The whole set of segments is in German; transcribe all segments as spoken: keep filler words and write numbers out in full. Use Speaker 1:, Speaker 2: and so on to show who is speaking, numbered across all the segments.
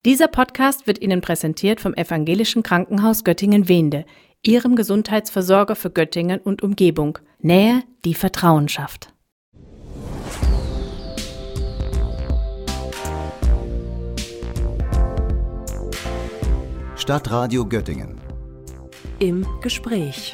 Speaker 1: Dieser Podcast wird Ihnen präsentiert vom Evangelischen Krankenhaus Göttingen-Wehnde, Ihrem Gesundheitsversorger für Göttingen und Umgebung. Nähe, die Vertrauen schafft.
Speaker 2: Stadtradio Göttingen.
Speaker 1: Im Gespräch.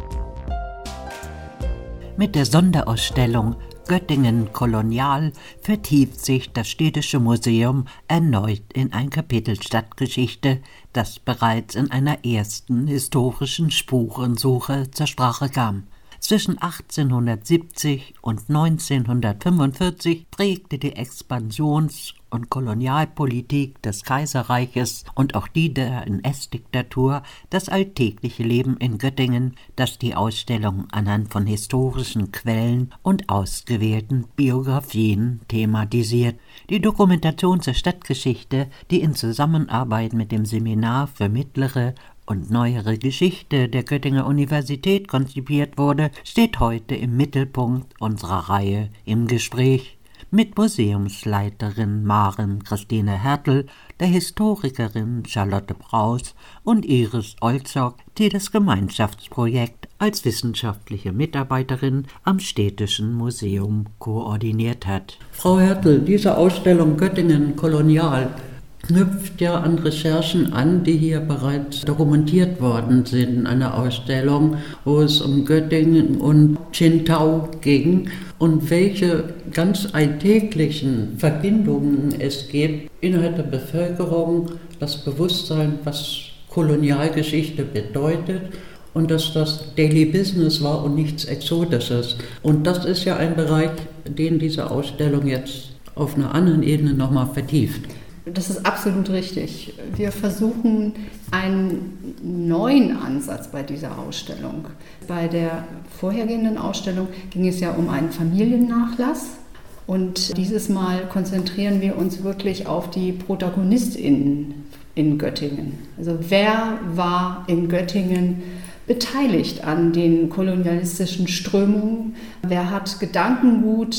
Speaker 3: Mit der Sonderausstellung Göttingen Kolonial vertieft sich das Städtische Museum erneut in ein Kapitel Stadtgeschichte, das bereits in einer ersten historischen Spurensuche zur Sprache kam. Zwischen achtzehnhundertsiebzig und neunzehnhundertfünfundvierzig prägte die Expansions- und Kolonialpolitik des Kaiserreiches und auch die der N S-Diktatur das alltägliche Leben in Göttingen, das die Ausstellung anhand von historischen Quellen und ausgewählten Biografien thematisiert. Die Dokumentation zur Stadtgeschichte, die in Zusammenarbeit mit dem Seminar für mittlere und neuere Geschichte der Göttinger Universität konzipiert wurde, steht heute im Mittelpunkt unserer Reihe im Gespräch mit Museumsleiterin Maren Christine Hertel, der Historikerin Charlotte Braus und Iris Olzog, die das Gemeinschaftsprojekt als wissenschaftliche Mitarbeiterin am Städtischen Museum koordiniert hat.
Speaker 4: Frau Hertel, diese Ausstellung Göttingen Kolonial knüpft ja an Recherchen an, die hier bereits dokumentiert worden sind. Eine Ausstellung, wo es um Göttingen und Qingtao ging und welche ganz alltäglichen Verbindungen es gibt innerhalb der Bevölkerung, das Bewusstsein, was Kolonialgeschichte bedeutet und dass das Daily Business war und nichts Exotisches. Und das ist ja ein Bereich, den diese Ausstellung jetzt auf einer anderen Ebene nochmal vertieft.
Speaker 5: Das ist absolut richtig. Wir versuchen einen neuen Ansatz bei dieser Ausstellung. Bei der vorhergehenden Ausstellung ging es ja um einen Familiennachlass. Und dieses Mal konzentrieren wir uns wirklich auf die ProtagonistInnen in Göttingen. Also wer war in Göttingen beteiligt an den kolonialistischen Strömungen? Wer hat Gedankengut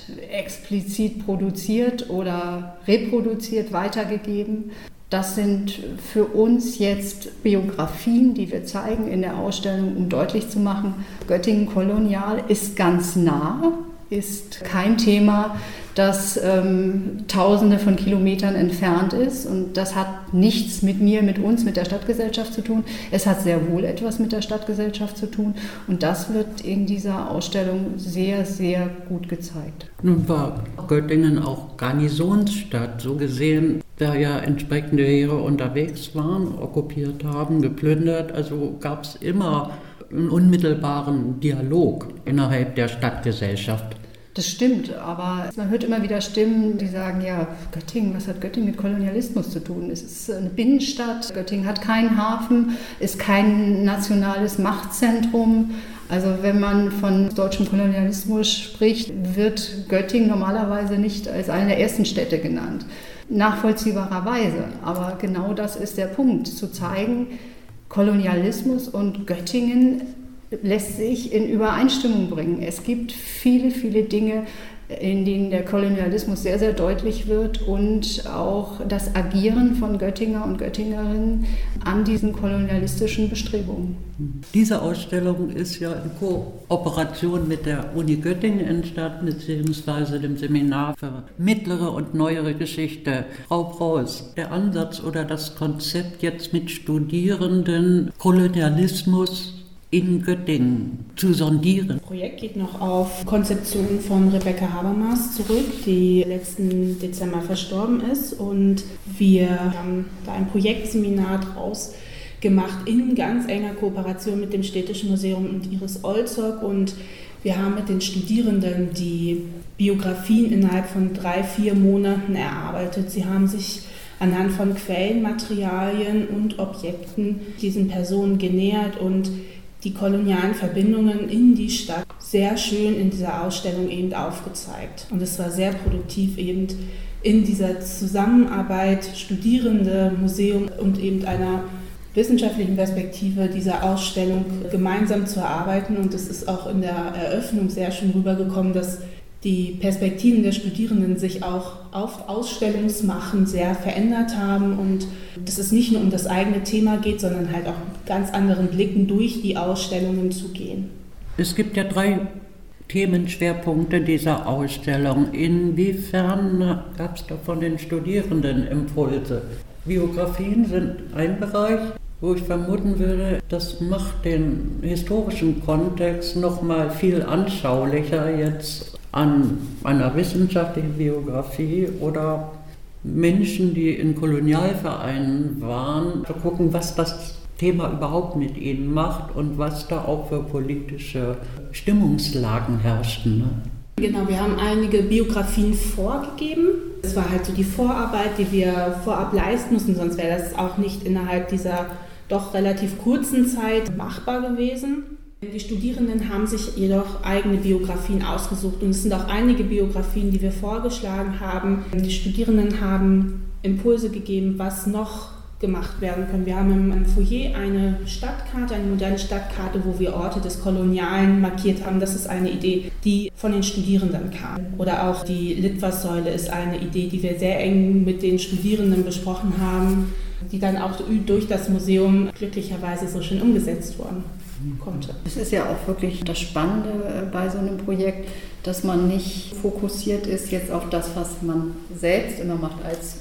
Speaker 5: explizit produziert oder reproduziert, weitergegeben? Das sind für uns jetzt Biografien, die wir zeigen in der Ausstellung, um deutlich zu machen, Göttingen Kolonial ist ganz nah, ist kein Thema, das ähm, tausende von Kilometern entfernt ist, und das hat nichts mit mir, mit uns, mit der Stadtgesellschaft zu tun. Es hat sehr wohl etwas mit der Stadtgesellschaft zu tun, und das wird in dieser Ausstellung sehr, sehr gut gezeigt.
Speaker 4: Nun war Göttingen auch Garnisonsstadt, so gesehen, da ja entsprechende Heere unterwegs waren, okkupiert haben, geplündert, also gab es immer einen unmittelbaren Dialog innerhalb der Stadtgesellschaft.
Speaker 5: Das stimmt, aber man hört immer wieder Stimmen, die sagen, ja, Göttingen, was hat Göttingen mit Kolonialismus zu tun? Es ist eine Binnenstadt, Göttingen hat keinen Hafen, ist kein nationales Machtzentrum. Also wenn man von deutschem Kolonialismus spricht, wird Göttingen normalerweise nicht als eine der ersten Städte genannt. Nachvollziehbarerweise, aber genau das ist der Punkt, zu zeigen, Kolonialismus und Göttingen lässt sich in Übereinstimmung bringen. Es gibt viele, viele Dinge, in denen der Kolonialismus sehr, sehr deutlich wird, und auch das Agieren von Göttinger und Göttingerinnen an diesen kolonialistischen Bestrebungen.
Speaker 4: Diese Ausstellung ist ja in Kooperation mit der Uni Göttingen entstanden, beziehungsweise dem Seminar für mittlere und neuere Geschichte. Frau Braus, der Ansatz oder das Konzept jetzt mit Studierenden Kolonialismus in Göttingen zu sondieren.
Speaker 6: Das Projekt geht noch auf Konzeption von Rebecca Habermas zurück, die letzten Dezember verstorben ist, und wir haben da ein Projektseminar draus gemacht in ganz enger Kooperation mit dem Städtischen Museum und Iris Olzog, und wir haben mit den Studierenden die Biografien innerhalb von drei, vier Monaten erarbeitet. Sie haben sich anhand von Quellenmaterialien und Objekten diesen Personen genähert und die kolonialen Verbindungen in die Stadt sehr schön in dieser Ausstellung eben aufgezeigt. Und es war sehr produktiv, eben in dieser Zusammenarbeit Studierende, Museum und eben einer wissenschaftlichen Perspektive dieser Ausstellung gemeinsam zu erarbeiten. Und es ist auch in der Eröffnung sehr schön rübergekommen, dass die Perspektiven der Studierenden sich auch auf Ausstellungsmachen sehr verändert haben und dass es nicht nur um das eigene Thema geht, sondern halt auch mit ganz anderen Blicken durch die Ausstellungen zu gehen.
Speaker 4: Es gibt ja drei Themenschwerpunkte dieser Ausstellung. Inwiefern gab es da von den Studierenden Impulse? Biografien sind ein Bereich, wo ich vermuten würde, das macht den historischen Kontext noch mal viel anschaulicher jetzt an einer wissenschaftlichen Biografie oder Menschen, die in Kolonialvereinen waren, zu gucken, was das Thema überhaupt mit ihnen macht und was da auch für politische Stimmungslagen herrschten. Ne?
Speaker 6: Genau, wir haben einige Biografien vorgegeben. Das war halt so die Vorarbeit, die wir vorab leisten mussten, sonst wäre das auch nicht innerhalb dieser doch relativ kurzen Zeit machbar gewesen. Die Studierenden haben sich jedoch eigene Biografien ausgesucht und es sind auch einige Biografien, die wir vorgeschlagen haben. Die Studierenden haben Impulse gegeben, was noch gemacht werden können. Wir haben im Foyer eine Stadtkarte, eine moderne Stadtkarte, wo wir Orte des Kolonialen markiert haben. Das ist eine Idee, die von den Studierenden kam. Oder auch die Litfaßsäule ist eine Idee, die wir sehr eng mit den Studierenden besprochen haben, die dann auch durch das Museum glücklicherweise so schön umgesetzt worden konnte.
Speaker 5: Es ist ja auch wirklich das Spannende bei so einem Projekt, dass man nicht fokussiert ist jetzt auf das, was man selbst immer macht als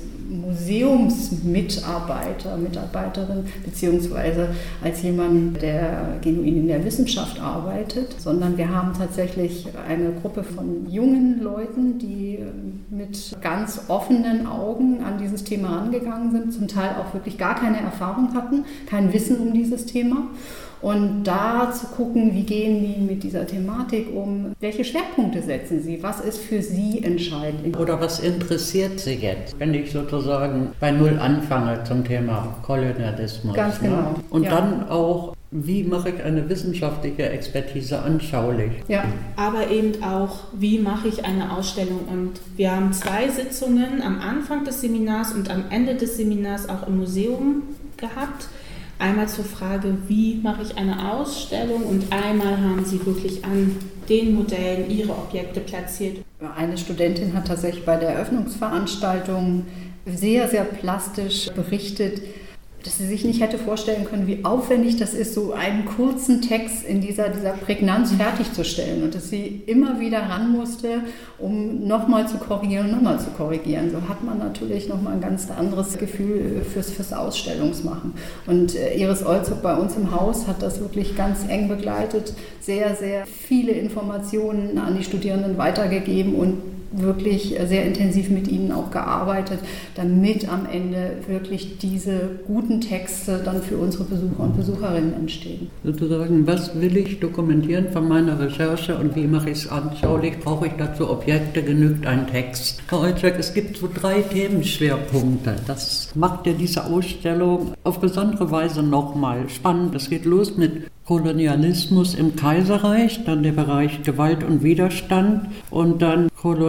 Speaker 5: Museumsmitarbeiter, Mitarbeiterin, beziehungsweise als jemand, der genuin in der Wissenschaft arbeitet, sondern wir haben tatsächlich eine Gruppe von jungen Leuten, die mit ganz offenen Augen an dieses Thema rangegangen sind, zum Teil auch wirklich gar keine Erfahrung hatten, kein Wissen um dieses Thema. Und da zu gucken, wie gehen die mit dieser Thematik um, welche Schwerpunkte setzen sie, was ist für sie entscheidend.
Speaker 4: Oder was interessiert sie jetzt, wenn ich sozusagen bei Null anfange zum Thema Kolonialismus.
Speaker 5: Ganz genau.
Speaker 4: Ne? Und
Speaker 5: ja.
Speaker 4: dann auch, wie mache ich eine wissenschaftliche Expertise anschaulich.
Speaker 6: Ja. Aber eben auch, wie mache ich eine Ausstellung. Und wir haben zwei Sitzungen am Anfang des Seminars und am Ende des Seminars auch im Museum gehabt. Einmal zur Frage, wie mache ich eine Ausstellung und einmal haben sie wirklich an den Modellen ihre Objekte platziert.
Speaker 5: Eine Studentin hat tatsächlich bei der Eröffnungsveranstaltung sehr, sehr plastisch berichtet, dass sie sich nicht hätte vorstellen können, wie aufwendig das ist, so einen kurzen Text in dieser, dieser Prägnanz fertigzustellen und dass sie immer wieder ran musste, um nochmal zu korrigieren und nochmal zu korrigieren. So hat man natürlich nochmal ein ganz anderes Gefühl fürs, fürs Ausstellungsmachen. Und äh, Iris Olzuk bei uns im Haus hat das wirklich ganz eng begleitet, sehr, sehr viele Informationen an die Studierenden weitergegeben und wirklich sehr intensiv mit ihnen auch gearbeitet, damit am Ende wirklich diese guten Texte dann für unsere Besucher und Besucherinnen entstehen.
Speaker 4: Sozusagen, was will ich dokumentieren von meiner Recherche und wie mache ich es anschaulich? Brauche ich dazu Objekte? Genügt ein Text? Frau Olzuk, es gibt so drei Themenschwerpunkte. Das macht ja diese Ausstellung auf besondere Weise nochmal spannend. Es geht los mit Kolonialismus im Kaiserreich, dann der Bereich Gewalt und Widerstand und dann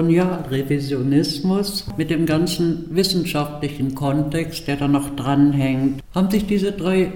Speaker 4: Kolonialrevisionismus mit dem ganzen wissenschaftlichen Kontext, der da noch dranhängt. Haben sich diese drei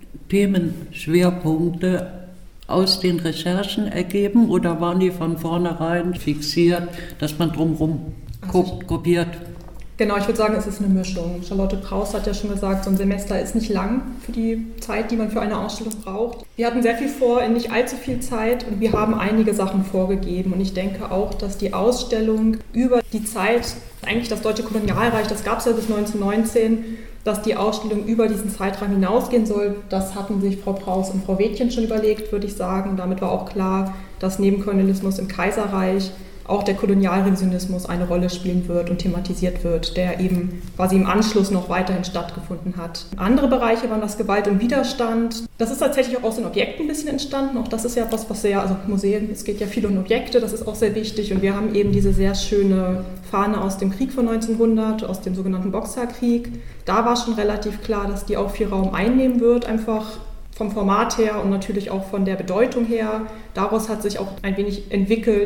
Speaker 4: Themenschwerpunkte aus den Recherchen ergeben oder waren die von vornherein fixiert, dass man drumherum guckt, kopiert?
Speaker 2: Genau, ich würde sagen, es ist eine Mischung. Charlotte Kraus hat ja schon gesagt, so ein Semester ist nicht lang für die Zeit, die man für eine Ausstellung braucht. Wir hatten sehr viel vor in nicht allzu viel Zeit und wir haben einige Sachen vorgegeben. Und ich denke auch, dass die Ausstellung über die Zeit, eigentlich das Deutsche Kolonialreich, das gab es ja bis neunzehnhundertneunzehn, dass die Ausstellung über diesen Zeitraum hinausgehen soll, das hatten sich Frau Praus und Frau Wädchen schon überlegt, würde ich sagen. Damit war auch klar, dass neben Kolonialismus im Kaiserreich auch der Kolonialrevisionismus eine Rolle spielen wird und thematisiert wird, der eben quasi im Anschluss noch weiterhin stattgefunden hat. Andere Bereiche waren das Gewalt und Widerstand. Das ist tatsächlich auch aus den Objekten ein bisschen entstanden. Auch das ist ja was, was sehr, also Museen, es geht ja viel um Objekte, das ist auch sehr wichtig. Und wir haben eben diese sehr schöne Fahne aus dem Krieg von neunzehnhundert, aus dem sogenannten Boxerkrieg. Da war schon relativ klar, dass die auch viel Raum einnehmen wird, einfach vom Format her und natürlich auch von der Bedeutung her. Daraus hat sich auch ein wenig entwickelt,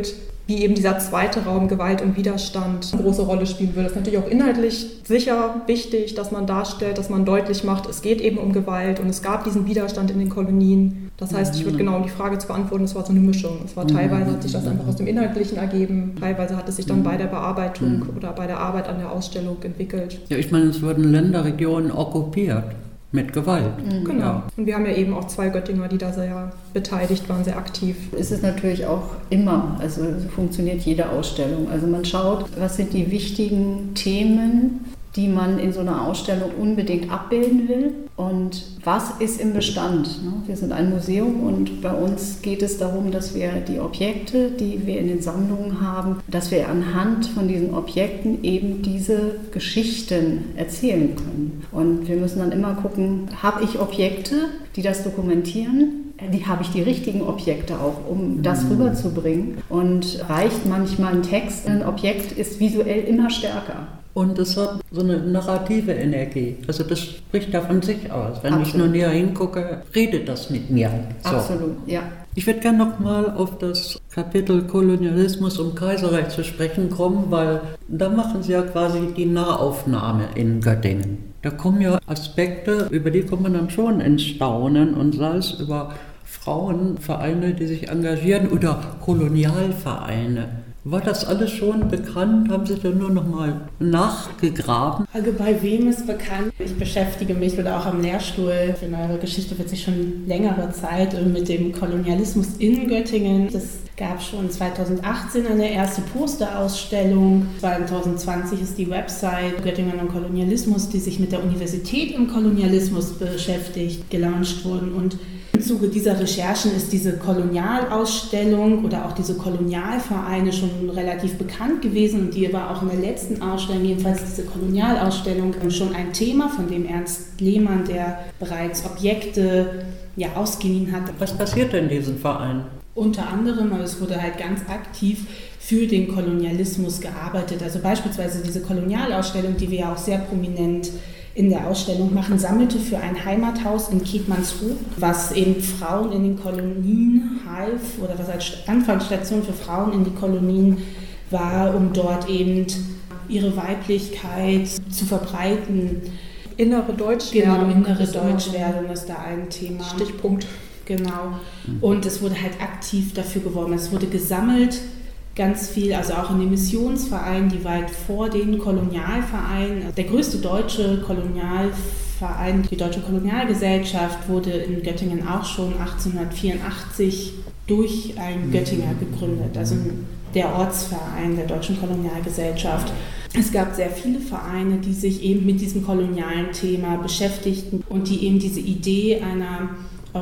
Speaker 2: wie eben dieser zweite Raum Gewalt und Widerstand eine große Rolle spielen würde. Das ist natürlich auch inhaltlich sicher wichtig, dass man darstellt, dass man deutlich macht, es geht eben um Gewalt und es gab diesen Widerstand in den Kolonien. Das heißt, ich würde genau, um die Frage zu beantworten, es war so eine Mischung. Es war teilweise hat sich das einfach aus dem Inhaltlichen ergeben, teilweise hat es sich dann bei der Bearbeitung oder bei der Arbeit an der Ausstellung entwickelt.
Speaker 4: Ja, ich meine, es wurden Länderregionen okkupiert. Mit Gewalt.
Speaker 2: Mhm. Genau. Ja. Und wir haben ja eben auch zwei Göttinger, die da sehr beteiligt waren, sehr aktiv.
Speaker 5: Es ist natürlich auch immer, also so funktioniert jede Ausstellung. Also man schaut, was sind die wichtigen Themen, die man in so einer Ausstellung unbedingt abbilden will und was ist im Bestand. Wir sind ein Museum und bei uns geht es darum, dass wir die Objekte, die wir in den Sammlungen haben, dass wir anhand von diesen Objekten eben diese Geschichten erzählen können. Und wir müssen dann immer gucken, habe ich Objekte, die das dokumentieren? Die habe ich die richtigen Objekte auch, um das rüberzubringen. Und reicht manchmal ein Text, ein Objekt ist visuell immer stärker.
Speaker 4: Und es hat so eine narrative Energie. Also das spricht ja von sich aus. Wenn
Speaker 5: Absolut.
Speaker 4: Ich nur näher hingucke, redet das mit mir. So.
Speaker 5: Absolut, ja.
Speaker 4: Ich würde gerne nochmal auf das Kapitel Kolonialismus und Kaiserreich zu sprechen kommen, weil da machen Sie ja quasi die Nahaufnahme in Göttingen. Da kommen ja Aspekte, über die kommt man dann schon ins Staunen und sei es über Frauenvereine, die sich engagieren oder Kolonialvereine. War das alles schon bekannt? Haben Sie da nur noch mal nachgegraben?
Speaker 6: Also bei wem ist bekannt? Ich beschäftige mich oder auch am Lehrstuhl für Neuere Geschichte wird sich schon längere Zeit mit dem Kolonialismus in Göttingen. Es gab schon zweitausendachtzehn eine erste Posterausstellung. zwanzig zwanzig ist die Website Göttingen und Kolonialismus, die sich mit der Universität im Kolonialismus beschäftigt, gelauncht wurden. Und im Zuge dieser Recherchen ist diese Kolonialausstellung oder auch diese Kolonialvereine schon relativ bekannt gewesen und die war auch in der letzten Ausstellung, jedenfalls diese Kolonialausstellung, schon ein Thema, von dem Ernst Lehmann, der bereits Objekte ja, ausgeliehen hat.
Speaker 4: Was passiert denn in diesem Verein?
Speaker 6: Unter anderem, aber es wurde halt ganz aktiv für den Kolonialismus gearbeitet. Also beispielsweise diese Kolonialausstellung, die wir ja auch sehr prominent in der Ausstellung machen, sammelte für ein Heimathaus in Keetmanshoop, was eben Frauen in den Kolonien half oder was als Anfangsstation für Frauen in die Kolonien war, um dort eben ihre Weiblichkeit zu verbreiten.
Speaker 2: Innere Deutschwerdung.
Speaker 6: Genau, innere Deutschwerdung ist da ein Thema.
Speaker 2: Stichpunkt.
Speaker 6: Genau. Und es wurde halt aktiv dafür geworben. Es wurde gesammelt, ganz viel, also auch in den Missionsvereinen, die weit vor den Kolonialvereinen. Der größte deutsche Kolonialverein, die Deutsche Kolonialgesellschaft, wurde in Göttingen auch schon achtzehnhundertvierundachtzig durch einen Göttinger gegründet, also der Ortsverein der Deutschen Kolonialgesellschaft. Es gab sehr viele Vereine, die sich eben mit diesem kolonialen Thema beschäftigten und die eben diese Idee einer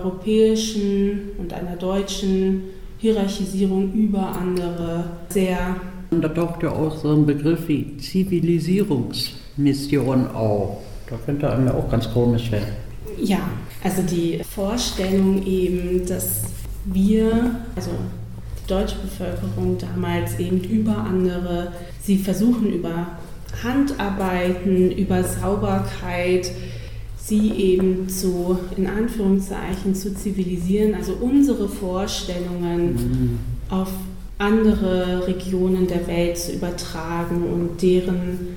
Speaker 6: europäischen und einer deutschen Hierarchisierung über andere sehr...
Speaker 4: Und da taucht ja auch so ein Begriff wie Zivilisierungsmission auf. Da könnte einem ja auch ganz komisch werden.
Speaker 6: Ja, also die Vorstellung eben, dass wir, also die deutsche Bevölkerung damals eben über andere, sie versuchen über Handarbeiten, über Sauberkeit, sie eben zu, in Anführungszeichen, zu zivilisieren, also unsere Vorstellungen mhm. auf andere Regionen der Welt zu übertragen und deren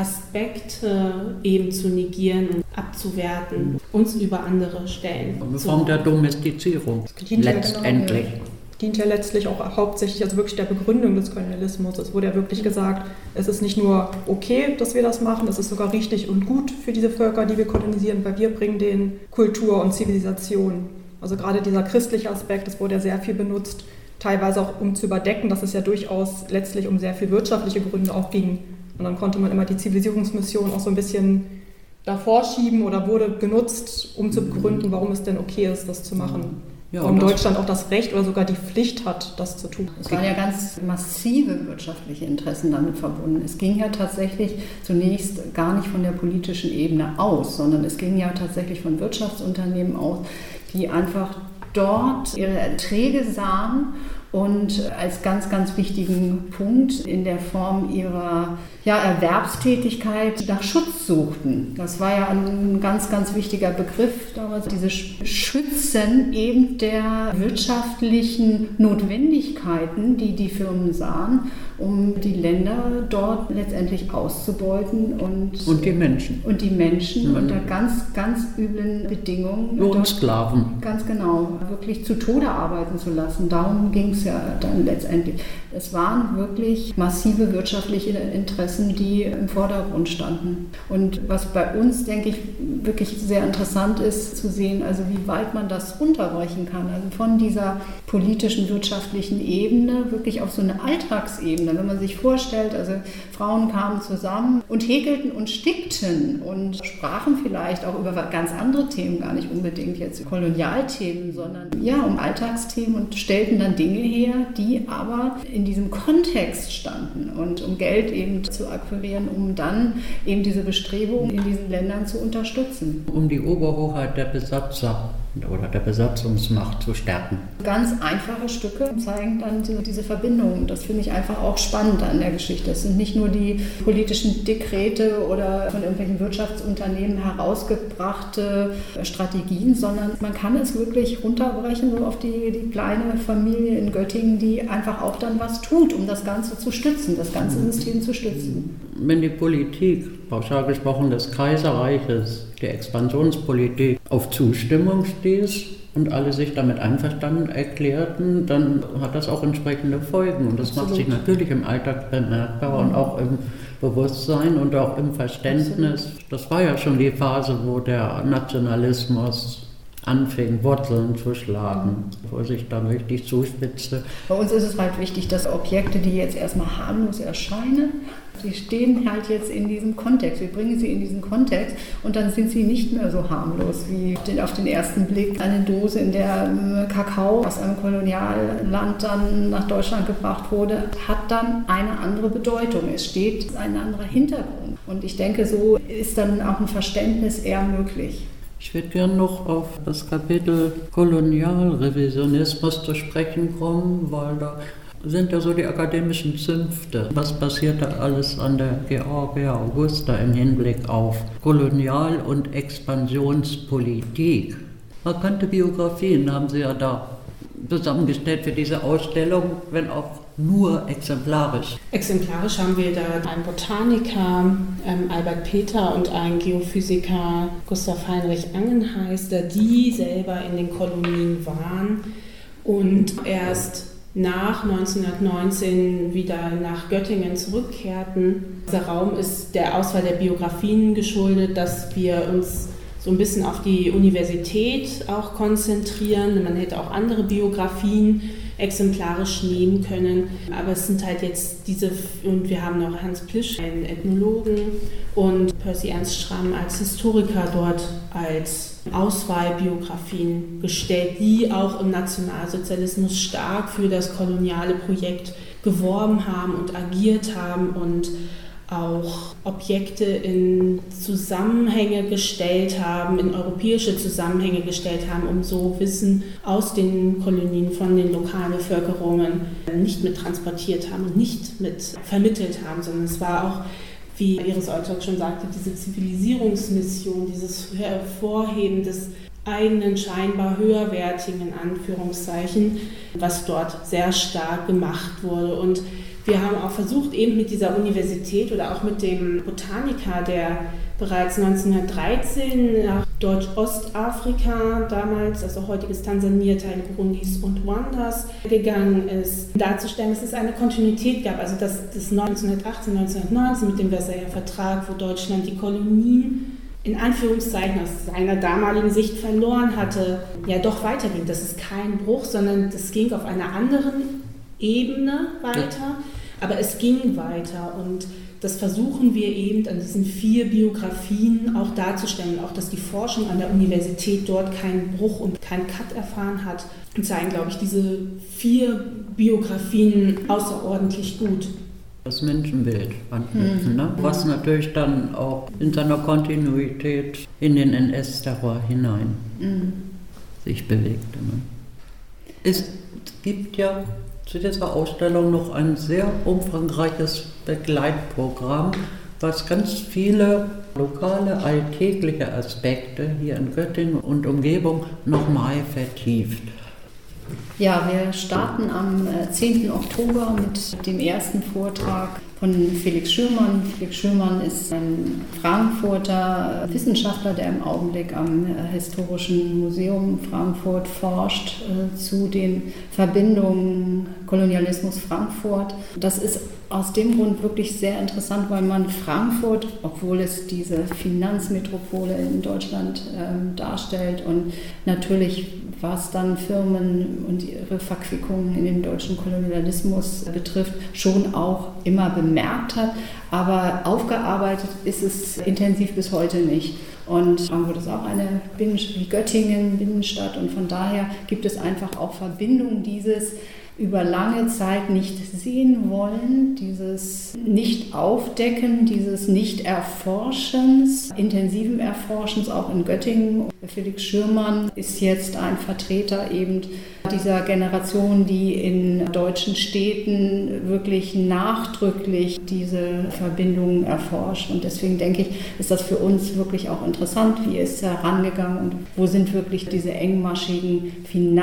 Speaker 6: Aspekte eben zu negieren und abzuwerten, mhm. uns über andere stellen.
Speaker 4: Eine Form der Domestizierung, letztendlich.
Speaker 2: Dient ja letztlich auch hauptsächlich also wirklich der Begründung des Kolonialismus. Es wurde ja wirklich gesagt, es ist nicht nur okay, dass wir das machen, es ist sogar richtig und gut für diese Völker, die wir kolonisieren, weil wir bringen denen Kultur und Zivilisation. Also gerade dieser christliche Aspekt, das wurde ja sehr viel benutzt, teilweise auch um zu überdecken, dass es ja durchaus letztlich um sehr viel wirtschaftliche Gründe auch ging. Und dann konnte man immer die Zivilisierungsmission auch so ein bisschen davor schieben oder wurde genutzt, um zu begründen, warum es denn okay ist, das zu machen. Ja, warum Deutschland auch das Recht oder sogar die Pflicht hat, das zu tun.
Speaker 5: Es waren ja ganz massive wirtschaftliche Interessen damit verbunden. Es ging ja tatsächlich zunächst gar nicht von der politischen Ebene aus, sondern es ging ja tatsächlich von Wirtschaftsunternehmen aus, die einfach dort ihre Erträge sahen und als ganz, ganz wichtigen Punkt in der Form ihrer ja, Erwerbstätigkeit nach Schutz suchten. Das war ja ein ganz, ganz wichtiger Begriff damals, dieses Schützen eben der wirtschaftlichen Notwendigkeiten, die die Firmen sahen, um die Länder dort letztendlich auszubeuten und,
Speaker 4: und die Menschen.
Speaker 5: Und die Menschen mhm. unter ganz, ganz üblen Bedingungen.
Speaker 4: Lohnsklaven.
Speaker 5: Ganz genau, wirklich zu Tode arbeiten zu lassen. Darum ging es ja dann letztendlich. Es waren wirklich massive wirtschaftliche Interessen, die im Vordergrund standen. Und was bei uns, denke ich, wirklich sehr interessant ist zu sehen, also wie weit man das runterbrechen kann. Also von dieser politischen, wirtschaftlichen Ebene wirklich auf so eine Alltagsebene. Wenn man sich vorstellt, also Frauen kamen zusammen und häkelten und stickten und sprachen vielleicht auch über ganz andere Themen, gar nicht unbedingt jetzt Kolonialthemen, sondern ja, um Alltagsthemen und stellten dann Dinge her, die aber in diesem Kontext standen und um Geld eben zu akquirieren, um dann eben diese Bestrebungen in diesen Ländern zu unterstützen.
Speaker 4: Um die Oberhoheit der Besatzer oder der Besatzungsmacht zu stärken.
Speaker 5: Ganz einfache Stücke zeigen dann diese, diese Verbindungen. Das finde ich einfach auch spannend an der Geschichte. Es sind nicht nur die politischen Dekrete oder von irgendwelchen Wirtschaftsunternehmen herausgebrachte Strategien, sondern man kann es wirklich runterbrechen so auf die, die kleine Familie in Göttingen, die einfach auch dann was tut, um das Ganze zu stützen, das ganze System zu stützen.
Speaker 4: Wenn die Politik, pauschal gesprochen des Kaiserreiches, die Expansionspolitik auf Zustimmung stieß und alle sich damit einverstanden erklärten, dann hat das auch entsprechende Folgen. Und das Absolut. Macht sich natürlich im Alltag bemerkbar und auch im Bewusstsein und auch im Verständnis. Absolut. Das war ja schon die Phase, wo der Nationalismus anfing, Wurzeln zu schlagen, wo sich dann richtig zuspitzte.
Speaker 5: Bei uns ist es halt wichtig, dass Objekte, die jetzt erstmal harmlos erscheinen, die stehen halt jetzt in diesem Kontext. Wir bringen sie in diesen Kontext und dann sind sie nicht mehr so harmlos wie auf den ersten Blick. Eine Dose, in der Kakao aus einem Kolonialland dann nach Deutschland gebracht wurde, hat dann eine andere Bedeutung. Es steht ein anderer Hintergrund. Und ich denke, so ist dann auch ein Verständnis eher möglich.
Speaker 4: Ich würde gerne noch auf das Kapitel Kolonialrevisionismus zu sprechen kommen, weil da sind ja so die akademischen Zünfte. Was passiert da alles an der Georgia Augusta im Hinblick auf Kolonial- und Expansionspolitik? Markante Biografien haben Sie ja da zusammengestellt für diese Ausstellung, wenn auch nur exemplarisch.
Speaker 6: Exemplarisch haben wir da einen Botaniker, ähm, Albert Peter, und einen Geophysiker, Gustav Heinrich Angenheister, die selber in den Kolonien waren und erst nach neunzehnhundertneunzehn wieder nach Göttingen zurückkehrten. Dieser Raum ist der Auswahl der Biografien geschuldet, dass wir uns so ein bisschen auf die Universität auch konzentrieren. Man hätte auch andere Biografien exemplarisch nehmen können, aber es sind halt jetzt diese, und wir haben noch Hans Plisch, einen Ethnologen, und Percy Ernst Schramm als Historiker dort als Auswahlbiografien gestellt, die auch im Nationalsozialismus stark für das koloniale Projekt geworben haben und agiert haben und auch Objekte in Zusammenhänge gestellt haben, in europäische Zusammenhänge gestellt haben, um so Wissen aus den Kolonien von den lokalen Bevölkerungen nicht mit transportiert haben und nicht mit vermittelt haben, sondern es war auch, wie Iris Olthoff schon sagte, diese Zivilisierungsmission, dieses Hervorheben des eigenen scheinbar höherwertigen, in Anführungszeichen, was dort sehr stark gemacht wurde. Und wir haben auch versucht, eben mit dieser Universität oder auch mit dem Botaniker, der bereits neunzehnhundertdreizehn nach Deutsch-Ostafrika, damals, also heutiges Tansania, Teil Burundis und Ruandas, gegangen ist, darzustellen, dass es eine Kontinuität gab. Also dass das neunzehnhundertachtzehn, neunzehnhundertneunzehn mit dem Versailler Vertrag, wo Deutschland die Kolonien in Anführungszeichen aus seiner damaligen Sicht verloren hatte, ja doch weiterging. Das ist kein Bruch, sondern das ging auf einer anderen Ebene weiter, aber es ging weiter und das versuchen wir eben an diesen vier Biografien auch darzustellen, auch dass die Forschung an der Universität dort keinen Bruch und keinen Cut erfahren hat, und zeigen, glaube ich, diese vier Biografien außerordentlich gut.
Speaker 4: Das Menschenbild anknüpfen, mhm. ne? Was natürlich dann auch in seiner Kontinuität in den N S-Terror hinein mhm. sich bewegte. Ne? Es gibt ja zu dieser Ausstellung noch ein sehr umfangreiches Begleitprogramm, was ganz viele lokale, alltägliche Aspekte hier in Göttingen und Umgebung nochmal vertieft.
Speaker 5: Ja, wir starten am zehnten Oktober mit dem ersten Vortrag von Felix Schürmann. Felix Schürmann ist ein Frankfurter Wissenschaftler, der im Augenblick am Historischen Museum Frankfurt forscht äh, zu den Verbindungen Kolonialismus Frankfurt. Das ist aus dem Grund wirklich sehr interessant, weil man Frankfurt, obwohl es diese Finanzmetropole in Deutschland äh, darstellt und natürlich was dann Firmen und ihre Verquickungen in den deutschen Kolonialismus betrifft, schon auch immer bemerkt hat. Aber aufgearbeitet ist es intensiv bis heute nicht. Und Frankfurt ist auch eine Binnenstadt, wie Göttingen, Binnenstadt. Und von daher gibt es einfach auch Verbindungen dieses über lange Zeit nicht sehen wollen, dieses Nicht-Aufdecken, dieses Nicht-Erforschens, intensiven Erforschens auch in Göttingen. Felix Schürmann ist jetzt ein Vertreter eben dieser Generation, die in deutschen Städten wirklich nachdrücklich diese Verbindungen erforscht. Und deswegen denke ich, ist das für uns wirklich auch interessant, wie ist er herangegangen und wo sind wirklich diese engmaschigen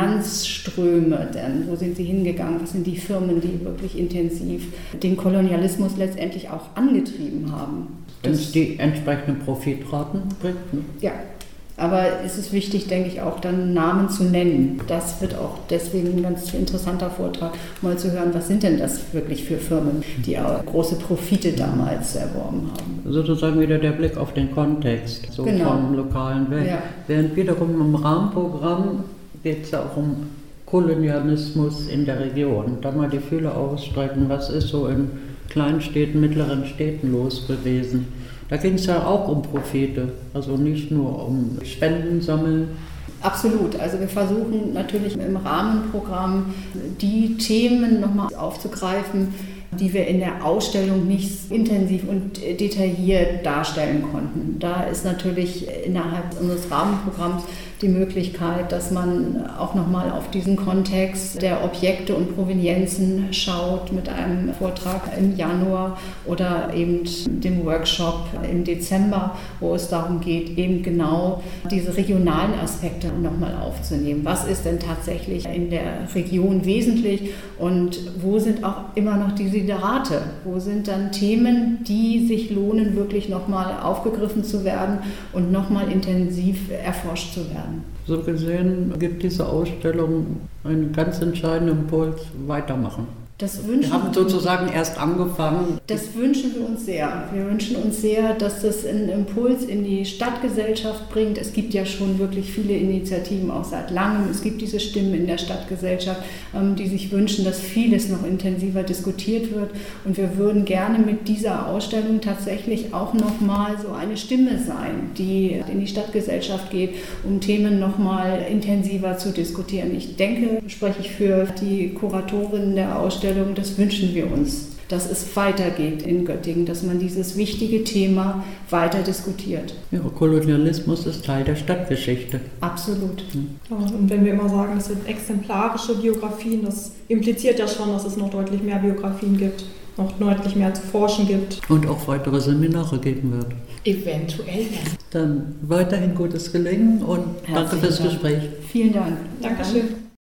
Speaker 5: Finanzströme denn, wo sind sie hingegangen? Was sind die Firmen, die wirklich intensiv den Kolonialismus letztendlich auch angetrieben haben?
Speaker 4: Wenn es die entsprechenden Profitraten bringt. Ne?
Speaker 5: Ja, aber es ist wichtig, denke ich, auch dann Namen zu nennen. Das wird auch deswegen ein ganz interessanter Vortrag, mal zu hören, was sind denn das wirklich für Firmen, die auch große Profite damals erworben haben.
Speaker 4: Sozusagen wieder der Blick auf den Kontext, so
Speaker 5: genau.
Speaker 4: vom lokalen Weg. Ja. Während wiederum im Rahmenprogramm geht es ja auch um Kolonialismus in der Region. Da mal die Fühler ausstrecken, was ist so in Kleinstädten, mittleren Städten los gewesen. Da ging es ja auch um Profite, also nicht nur um Spenden sammeln.
Speaker 5: Absolut. Also wir versuchen natürlich im Rahmenprogramm die Themen nochmal aufzugreifen, die wir in der Ausstellung nicht intensiv und detailliert darstellen konnten. Da ist natürlich innerhalb unseres Rahmenprogramms die Möglichkeit, dass man auch nochmal auf diesen Kontext der Objekte und Provenienzen schaut mit einem Vortrag im Januar oder eben dem Workshop im Dezember, wo es darum geht, eben genau diese regionalen Aspekte nochmal aufzunehmen. Was ist denn tatsächlich in der Region wesentlich und wo sind auch immer noch die Desiderate? Wo sind dann Themen, die sich lohnen, wirklich nochmal aufgegriffen zu werden und nochmal intensiv erforscht zu werden?
Speaker 4: So gesehen gibt diese Ausstellung einen ganz entscheidenden Impuls, weitermachen.
Speaker 5: Das wünschen
Speaker 4: wir haben sozusagen erst angefangen.
Speaker 5: Das wünschen wir uns sehr. Wir wünschen uns sehr, dass das einen Impuls in die Stadtgesellschaft bringt. Es gibt ja schon wirklich viele Initiativen, auch seit langem. Es gibt diese Stimmen in der Stadtgesellschaft, die sich wünschen, dass vieles noch intensiver diskutiert wird. Und wir würden gerne mit dieser Ausstellung tatsächlich auch nochmal so eine Stimme sein, die in die Stadtgesellschaft geht, um Themen nochmal intensiver zu diskutieren. Ich denke, spreche ich für die Kuratorin der Ausstellung, das wünschen wir uns, dass es weitergeht in Göttingen, dass man dieses wichtige Thema weiter diskutiert.
Speaker 4: Ja, Kolonialismus ist Teil der Stadtgeschichte.
Speaker 5: Absolut.
Speaker 2: Ja, und wenn wir immer sagen, es sind exemplarische Biografien, das impliziert ja schon, dass es noch deutlich mehr Biografien gibt, noch deutlich mehr zu forschen gibt.
Speaker 4: Und auch weitere Seminare geben wird.
Speaker 6: Eventuell.
Speaker 4: Dann weiterhin gutes Gelingen und danke fürs Gespräch.
Speaker 5: Vielen Dank.
Speaker 2: Dankeschön.